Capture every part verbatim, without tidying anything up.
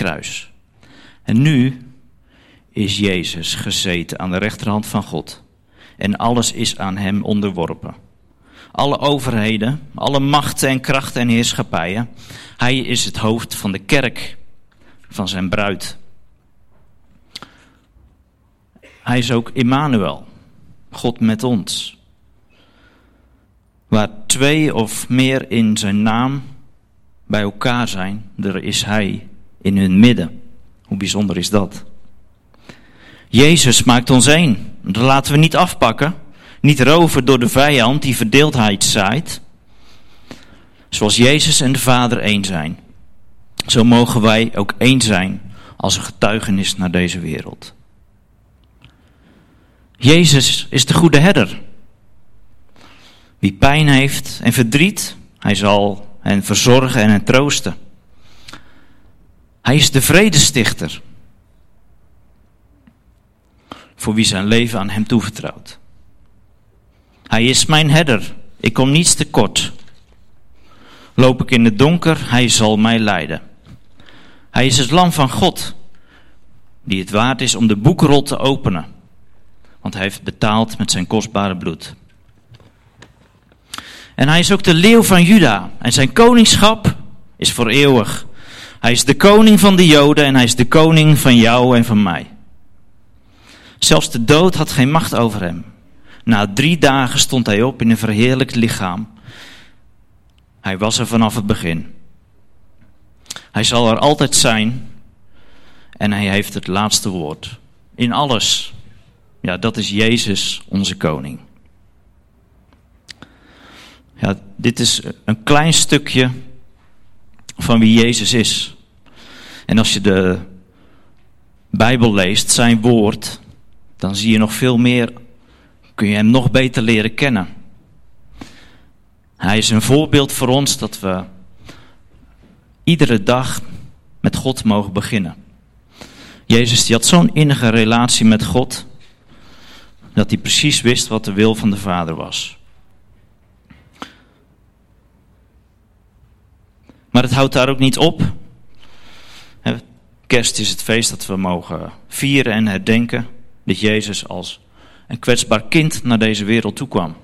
kruis. En nu is Jezus gezeten aan de rechterhand van God. En alles is aan hem onderworpen. Alle overheden, alle machten en krachten en heerschappijen. Hij is het hoofd van de kerk, van zijn bruid. Hij is ook Immanuel, God met ons. Waar twee of meer in zijn naam bij elkaar zijn, er is hij in hun midden. Hoe bijzonder is dat? Jezus maakt ons één. Dat laten we niet afpakken. Niet roven door de vijand die verdeeldheid zaait. Zoals Jezus en de Vader één zijn. Zo mogen wij ook één zijn als een getuigenis naar deze wereld. Jezus is de goede herder. Wie pijn heeft en verdriet, hij zal hen verzorgen en hen troosten. Hij is de vredestichter. Voor wie zijn leven aan hem toevertrouwt. Hij is mijn herder. Ik kom niets tekort. Loop ik in het donker, hij zal mij leiden. Hij is het lam van God, die het waard is om de boekrol te openen. Want hij heeft betaald met zijn kostbare bloed. En hij is ook de leeuw van Juda. En zijn koningschap is voor eeuwig. Hij is de koning van de Joden en hij is de koning van jou en van mij. Zelfs de dood had geen macht over hem. Na drie dagen stond hij op in een verheerlijkt lichaam. Hij was er vanaf het begin. Hij zal er altijd zijn. En hij heeft het laatste woord. In alles. Ja, dat is Jezus, onze koning. Ja, dit is een klein stukje van wie Jezus is. En als je de Bijbel leest, zijn woord, dan zie je nog veel meer, kun je hem nog beter leren kennen. Hij is een voorbeeld voor ons dat we iedere dag met God mogen beginnen. Jezus die had zo'n innige relatie met God, dat hij precies wist wat de wil van de Vader was. Maar het houdt daar ook niet op. Kerst is het feest dat we mogen vieren en herdenken dat Jezus als een kwetsbaar kind naar deze wereld toekwam.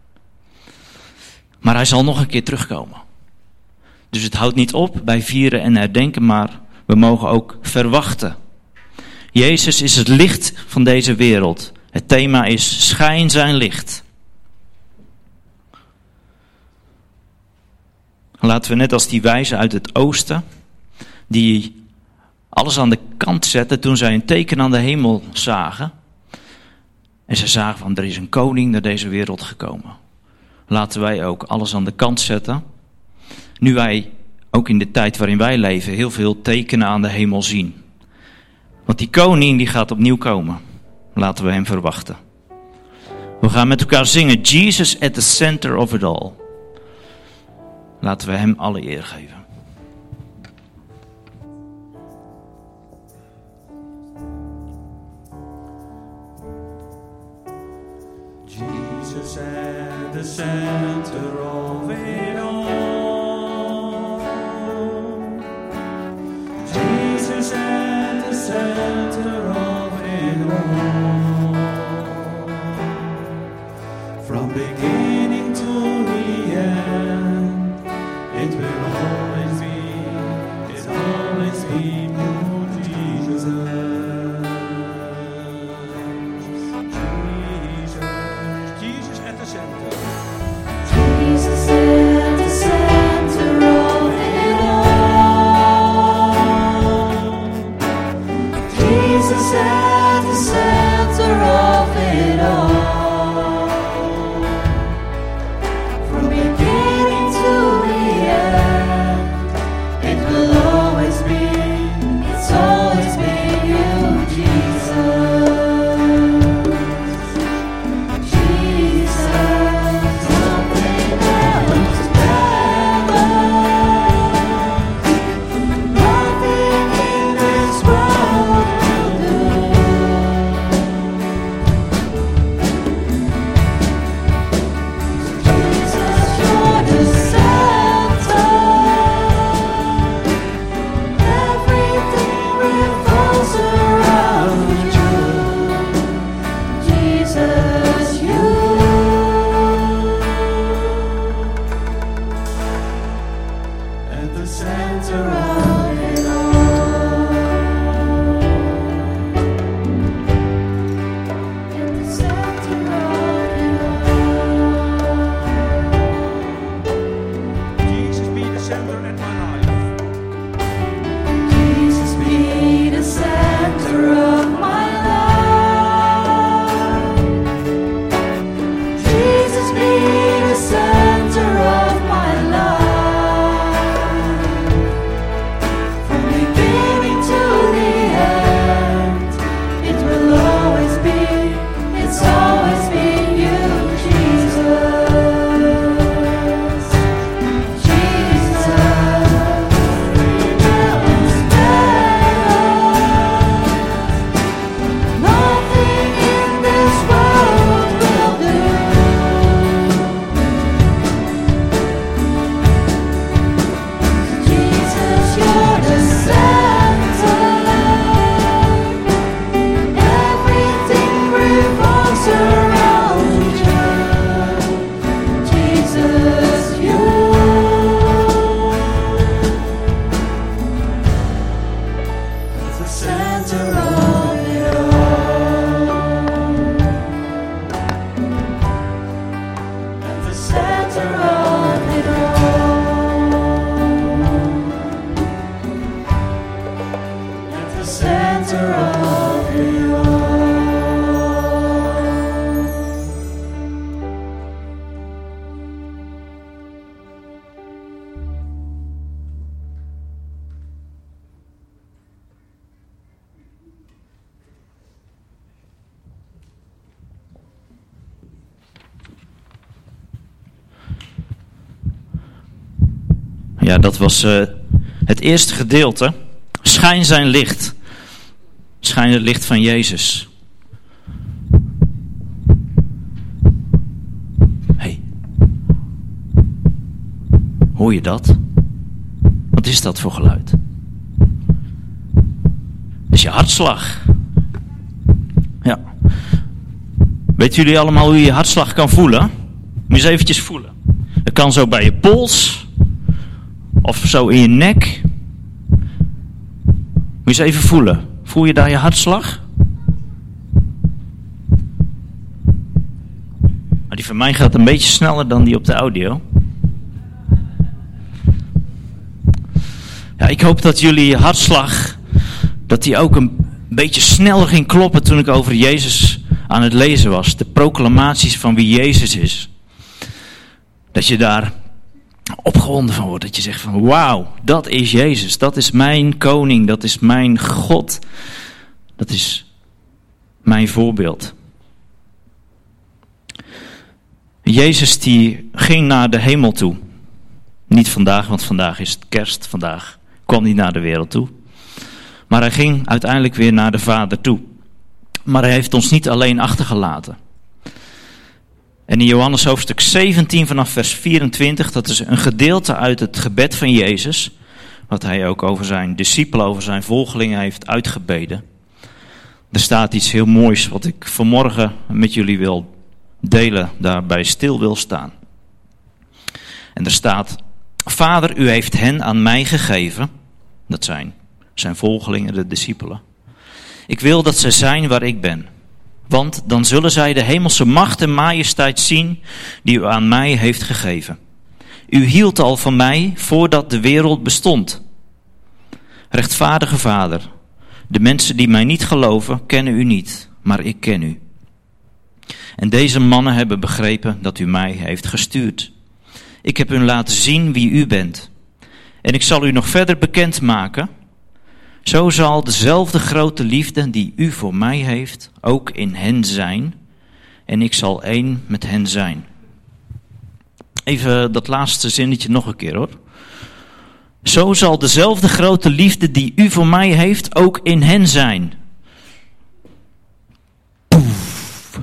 Maar hij zal nog een keer terugkomen. Dus het houdt niet op bij vieren en herdenken, maar we mogen ook verwachten. Jezus is het licht van deze wereld. Het thema is schijn zijn licht. Laten we net als die wijzen uit het oosten, die alles aan de kant zetten toen zij een teken aan de hemel zagen. En ze zagen van er is een koning naar deze wereld gekomen. Laten wij ook alles aan de kant zetten. Nu wij ook in de tijd waarin wij leven heel veel tekenen aan de hemel zien. Want die koning die gaat opnieuw komen. Laten we hem verwachten. We gaan met elkaar zingen. Jesus at the center of it all. Laten we hem alle eer geven. Jesus at the center of it all. Jesus at the center of it all. From beginning to the end, it will always be, it's always been you, Jesus. center of it all. At the center of it all. At the center of it all. Ja, dat was uh, het eerste gedeelte. Schijn zijn licht. Schijn het licht van Jezus. Hey. Hoor je dat? Wat is dat voor geluid? Dat is je hartslag. Ja. Weten jullie allemaal hoe je je hartslag kan voelen? Moet je eens eventjes voelen. Dat kan zo bij je pols. Of zo in je nek. Moet je eens even voelen. Voel je daar je hartslag? Maar die van mij gaat een beetje sneller dan die op de audio. Ja, ik hoop dat jullie je hartslag, dat die ook een beetje sneller ging kloppen toen ik over Jezus aan het lezen was. De proclamaties van wie Jezus is. Dat je daar opgewonden van wordt. Dat je zegt van wauw, dat is Jezus. Dat is mijn koning. Dat is mijn God. Dat is mijn voorbeeld. Jezus die ging naar de hemel toe. Niet vandaag, want vandaag is het kerst. Vandaag kwam hij naar de wereld toe. Maar hij ging uiteindelijk weer naar de Vader toe. Maar hij heeft ons niet alleen achtergelaten. En in Johannes hoofdstuk zeventien vanaf vers vierentwintig, dat is een gedeelte uit het gebed van Jezus, wat hij ook over zijn discipelen, over zijn volgelingen heeft uitgebeden. Er staat iets heel moois wat ik vanmorgen met jullie wil delen, daarbij stil wil staan. En er staat: Vader, u heeft hen aan mij gegeven, dat zijn zijn volgelingen, de discipelen. Ik wil dat zij zijn waar ik ben. Want dan zullen zij de hemelse macht en majesteit zien die u aan mij heeft gegeven. U hield al van mij voordat de wereld bestond. Rechtvaardige Vader, de mensen die mij niet geloven kennen u niet, maar ik ken u. En deze mannen hebben begrepen dat u mij heeft gestuurd. Ik heb hun laten zien wie u bent. En ik zal u nog verder bekendmaken. Zo zal dezelfde grote liefde die u voor mij heeft ook in hen zijn. En ik zal één met hen zijn. Even dat laatste zinnetje nog een keer hoor. Zo zal dezelfde grote liefde die u voor mij heeft ook in hen zijn. Poef.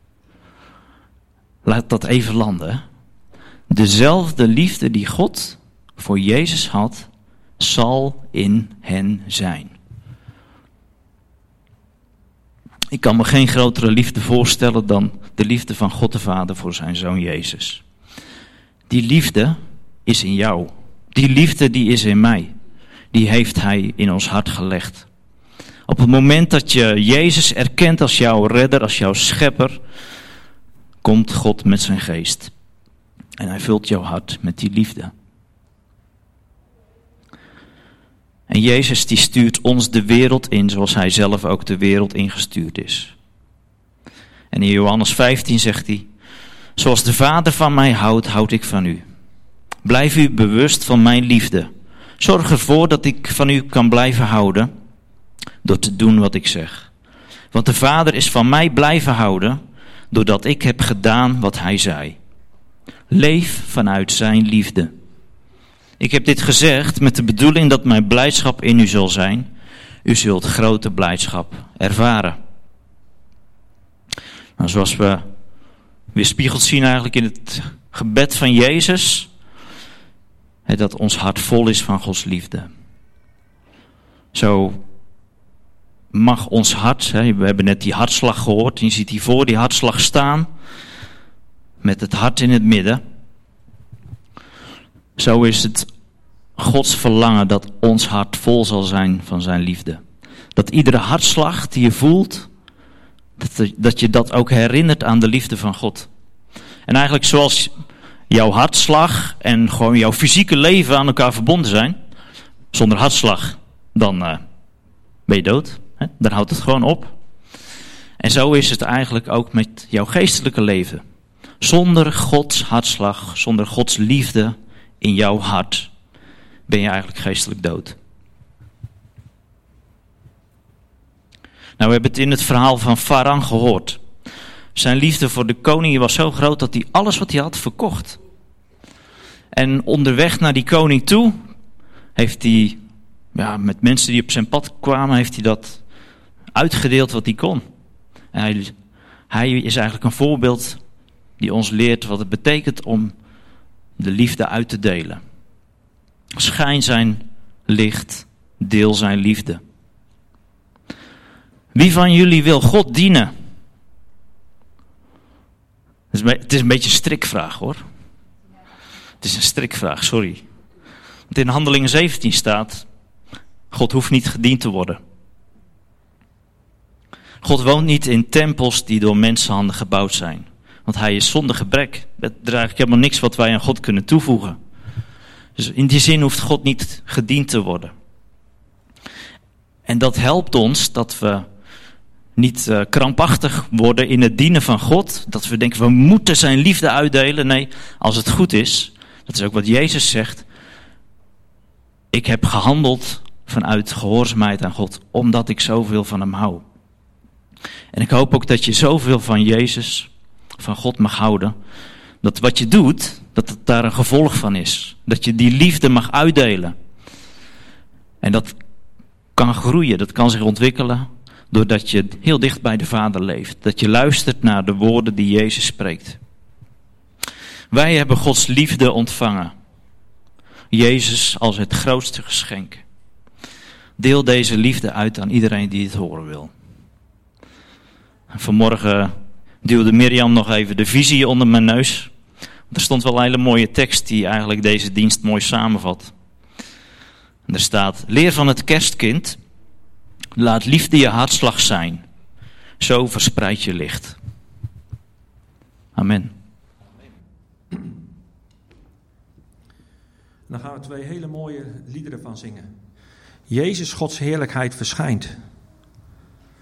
Laat dat even landen. Dezelfde liefde die God voor Jezus had, zal in hen zijn. Ik kan me geen grotere liefde voorstellen dan de liefde van God de Vader voor zijn Zoon Jezus. Die liefde is in jou. Die liefde die is in mij. Die heeft hij in ons hart gelegd. Op het moment dat je Jezus erkent als jouw redder, als jouw schepper, komt God met zijn geest. En hij vult jouw hart met die liefde. En Jezus die stuurt ons de wereld in zoals hij zelf ook de wereld ingestuurd is. En in Johannes vijftien zegt hij: zoals de Vader van mij houdt, houd ik van u. Blijf u bewust van mijn liefde. Zorg ervoor dat ik van u kan blijven houden door te doen wat ik zeg. Want de Vader is van mij blijven houden doordat ik heb gedaan wat hij zei. Leef vanuit zijn liefde. Ik heb dit gezegd met de bedoeling dat mijn blijdschap in u zal zijn. U zult grote blijdschap ervaren. Nou, zoals we weerspiegeld zien eigenlijk in het gebed van Jezus, hè, dat ons hart vol is van Gods liefde. Zo mag ons hart, hè, we hebben net die hartslag gehoord, en je ziet hier voor die hartslag staan, met het hart in het midden. Zo is het Gods verlangen dat ons hart vol zal zijn van zijn liefde. Dat iedere hartslag die je voelt, dat, dat je dat ook herinnert aan de liefde van God. En eigenlijk zoals jouw hartslag en gewoon jouw fysieke leven aan elkaar verbonden zijn. Zonder hartslag, dan uh, ben je dood. Hè? Dan houdt het gewoon op. En zo is het eigenlijk ook met jouw geestelijke leven. Zonder Gods hartslag, zonder Gods liefde in jouw hart, ben je eigenlijk geestelijk dood. Nou, we hebben het in het verhaal van Farao gehoord. Zijn liefde voor de koning was zo groot dat hij alles wat hij had verkocht. En onderweg naar die koning toe heeft hij, ja, met mensen die op zijn pad kwamen, heeft hij dat uitgedeeld wat hij kon. En hij, hij is eigenlijk een voorbeeld die ons leert wat het betekent om de liefde uit te delen. Schijn zijn licht, deel zijn liefde. Wie van jullie wil God dienen? Het is een beetje een strikvraag, hoor. Het is een strikvraag, sorry. Want in Handelingen zeventien staat, God hoeft niet gediend te worden. God woont niet in tempels die door mensenhanden gebouwd zijn. Want hij is zonder gebrek. Er is eigenlijk helemaal niks wat wij aan God kunnen toevoegen. Dus in die zin hoeft God niet gediend te worden. En dat helpt ons dat we niet uh, krampachtig worden in het dienen van God. Dat we denken, we moeten zijn liefde uitdelen. Nee, als het goed is, dat is ook wat Jezus zegt. Ik heb gehandeld vanuit gehoorzaamheid aan God, omdat ik zoveel van hem hou. En ik hoop ook dat je zoveel van Jezus, van God mag houden, dat wat je doet, dat het daar een gevolg van is. Dat je die liefde mag uitdelen. En dat kan groeien, dat kan zich ontwikkelen, doordat je heel dicht bij de Vader leeft. Dat je luistert naar de woorden die Jezus spreekt. Wij hebben Gods liefde ontvangen. Jezus als het grootste geschenk. Deel deze liefde uit aan iedereen die het horen wil. Vanmorgen duwde Mirjam nog even de visie onder mijn neus. Er stond wel een hele mooie tekst die eigenlijk deze dienst mooi samenvat. En er staat, leer van het kerstkind, laat liefde je hartslag zijn. Zo verspreid je licht. Amen. Dan gaan we twee hele mooie liederen van zingen. Jezus, Gods heerlijkheid verschijnt.